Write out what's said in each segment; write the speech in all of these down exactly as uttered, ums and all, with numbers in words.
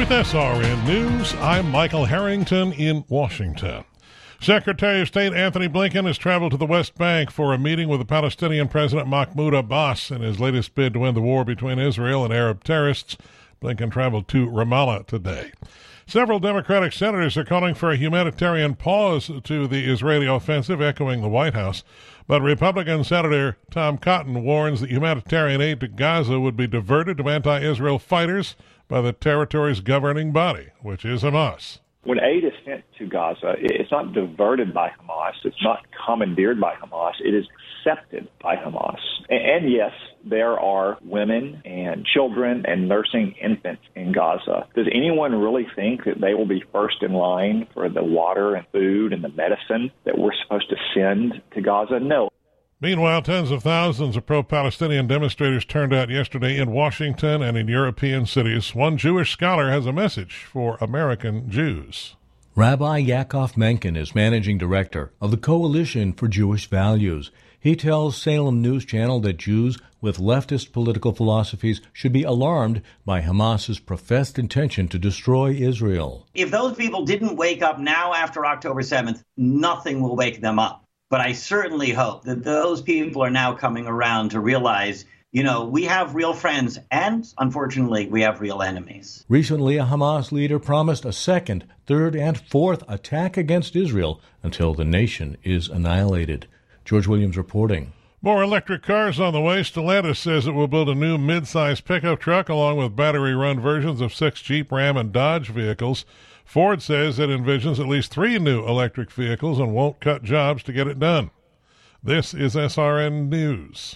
With S R N News, I'm Michael Harrington in Washington. Secretary of State Anthony Blinken has traveled to the West Bank for a meeting with the Palestinian President Mahmoud Abbas in his latest bid to end the war between Israel and Arab terrorists. Blinken traveled to Ramallah today. Several Democratic senators are calling for a humanitarian pause to the Israeli offensive, echoing the White House. But Republican Senator Tom Cotton warns that humanitarian aid to Gaza would be diverted to anti-Israel fighters by the territory's governing body, which is Hamas. When aid is sent to Gaza, it's not diverted by Hamas. It's not commandeered by Hamas. It is accepted by Hamas. And yes, there are women and children and nursing infants in Gaza. Does anyone really think that they will be first in line for the water and food and the medicine that we're supposed to send to Gaza? No. Meanwhile, tens of thousands of pro-Palestinian demonstrators turned out yesterday in Washington and in European cities. One Jewish scholar has a message for American Jews. Rabbi Yaakov Menken is managing director of the Coalition for Jewish Values. He tells Salem News Channel that Jews with leftist political philosophies should be alarmed by Hamas's professed intention to destroy Israel. If those people didn't wake up now after October seventh, nothing will wake them up. But I certainly hope that those people are now coming around to realize, you know, we have real friends and, unfortunately, we have real enemies. Recently, a Hamas leader promised a second, third, and fourth attack against Israel until the nation is annihilated. George Williams reporting. More electric cars on the way. Stellantis says it will build a new mid-size pickup truck along with battery-run versions of six Jeep, Ram, and Dodge vehicles. Ford says it envisions at least three new electric vehicles and won't cut jobs to get it done. This is S R N News.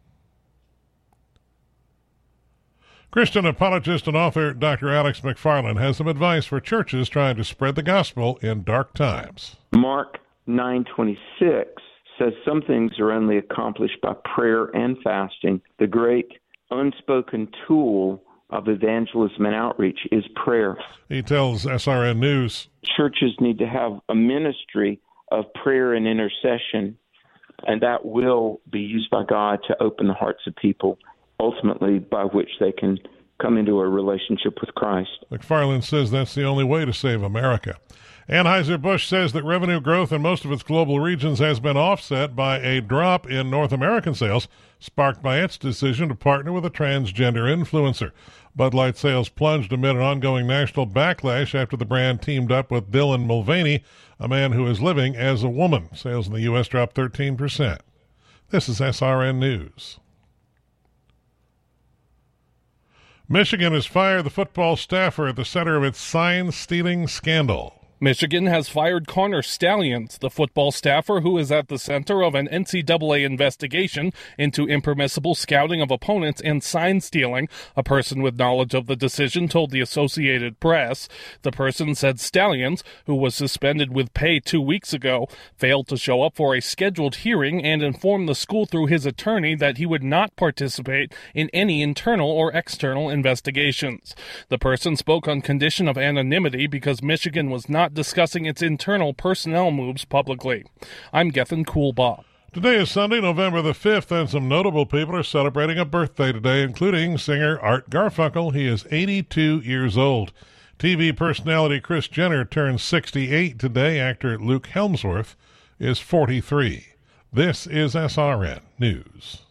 Christian apologist and author Doctor Alex McFarland has some advice for churches trying to spread the gospel in dark times. Mark nine twenty-six says some things are only accomplished by prayer and fasting. The great unspoken tool of evangelism and outreach is prayer. He tells S R N News. Churches need to have a ministry of prayer and intercession, and that will be used by God to open the hearts of people, ultimately by which they can come into a relationship with Christ. McFarland says that's the only way to save America. Anheuser-Busch says that revenue growth in most of its global regions has been offset by a drop in North American sales, sparked by its decision to partner with a transgender influencer. Bud Light sales plunged amid an ongoing national backlash after the brand teamed up with Dylan Mulvaney, a man who is living as a woman. Sales in the U S dropped thirteen percent. This is S R N News. Michigan has fired the football staffer at the center of its sign-stealing scandal. Michigan has fired Connor Stalions, the football staffer who is at the center of an N C double A investigation into impermissible scouting of opponents and sign stealing. A person with knowledge of the decision told the Associated Press. The person said Stalions, who was suspended with pay two weeks ago, failed to show up for a scheduled hearing and informed the school through his attorney that he would not participate in any internal or external investigations. The person spoke on condition of anonymity because Michigan was not discussing its internal personnel moves publicly. I'm Gethin Coolbaugh. Today is Sunday, November the fifth, and some notable people are celebrating a birthday today, including singer Art Garfunkel. He is eighty-two years old. T V personality Kris Jenner turns sixty-eight today. Actor Luke Hemsworth is forty-three. This is S R N News.